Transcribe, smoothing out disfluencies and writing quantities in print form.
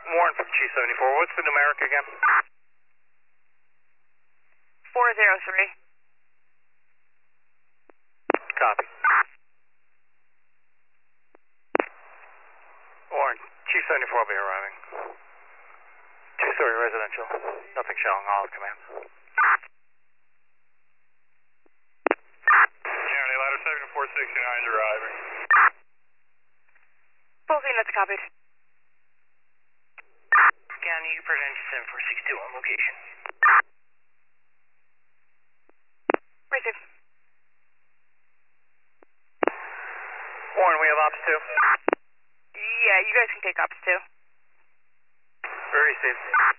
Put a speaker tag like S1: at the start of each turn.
S1: Warren from Chief 74. What's the numeric again?
S2: 403.
S1: Copy. Warren, Chief 74 will be arriving. Two-story residential. Nothing showing. All commands.
S3: County ladder 7469 is arriving.
S2: Both units copied.
S1: County, you present 7462 on location.
S2: Receive.
S1: Warren, we have ops too.
S2: Yeah, you guys can take ops too.
S1: Received.